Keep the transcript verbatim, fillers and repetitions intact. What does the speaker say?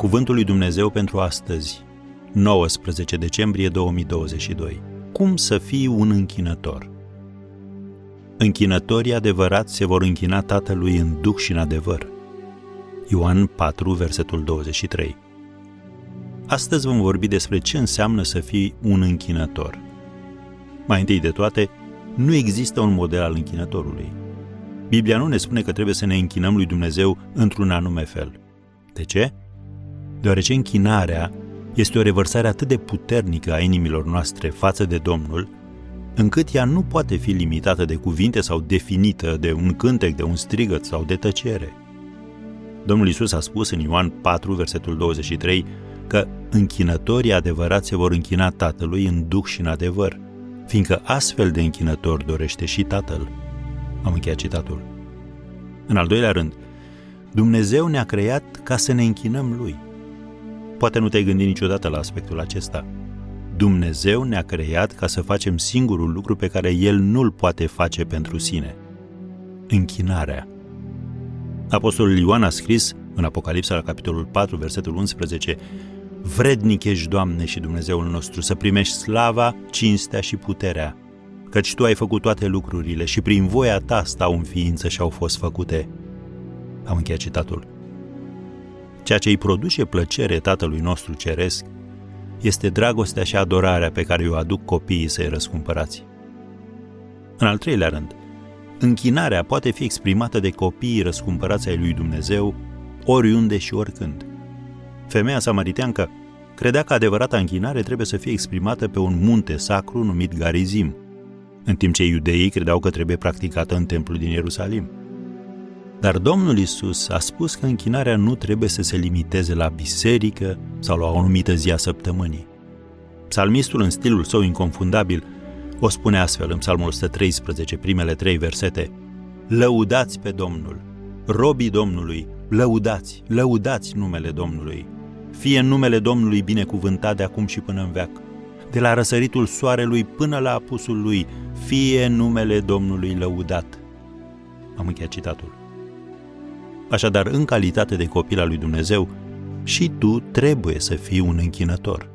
Cuvântul lui Dumnezeu pentru astăzi, nouăsprezece decembrie două mii douăzeci și doi. Cum să fii un închinător? Închinătorii adevărați se vor închina Tatălui în duh și în adevăr. Ioan patru, versetul douăzeci și trei. Astăzi vom vorbi despre ce înseamnă să fii un închinător. Mai întâi de toate, nu există un model al închinătorului. Biblia nu ne spune că trebuie să ne închinăm lui Dumnezeu într-un anume fel. De ce? Deoarece închinarea este o revărsare atât de puternică a inimilor noastre față de Domnul, încât ea nu poate fi limitată de cuvinte sau definită de un cântec, de un strigăt sau de tăcere. Domnul Iisus a spus în Ioan patru, versetul douăzeci și trei, că închinătorii adevărați se vor închina Tatălui în duh și în adevăr, fiindcă astfel de închinători dorește și Tatăl. Am încheiat citatul. În al doilea rând, Dumnezeu ne-a creat ca să ne închinăm Lui. Poate nu te-ai gândit niciodată la aspectul acesta. Dumnezeu ne-a creat ca să facem singurul lucru pe care El nu-l poate face pentru sine. Închinarea. Apostolul Ioan a scris în Apocalipsa, la capitolul patru, versetul unsprezece, vrednic ești, Doamne și Dumnezeul nostru, să primești slava, cinstea și puterea, căci Tu ai făcut toate lucrurile și prin voia Ta stau în ființă și au fost făcute. Am încheiat citatul. Ceea ce îi produce plăcere Tatălui nostru ceresc este dragostea și adorarea pe care o aduc copiii Săi răscumpărați. În al treilea rând, închinarea poate fi exprimată de copiii răscumpărați ai lui Dumnezeu oriunde și oricând. Femeia samariteancă credea că adevărata închinare trebuie să fie exprimată pe un munte sacru numit Garizim, în timp ce iudeii credeau că trebuie practicată în templul din Ierusalim. Dar Domnul Iisus a spus că închinarea nu trebuie să se limiteze la biserică sau la o anumită zi a săptămânii. Psalmistul, în stilul său inconfundabil, o spune astfel în Psalmul o sută treisprezece, primele trei versete: lăudați pe Domnul, robii Domnului, lăudați, lăudați numele Domnului. Fie numele Domnului binecuvântat de acum și până în veac. De la răsăritul soarelui până la apusul lui, fie numele Domnului lăudat. Am încheiat citatul. Așadar, în calitate de copil al lui Dumnezeu, și tu trebuie să fii un închinător.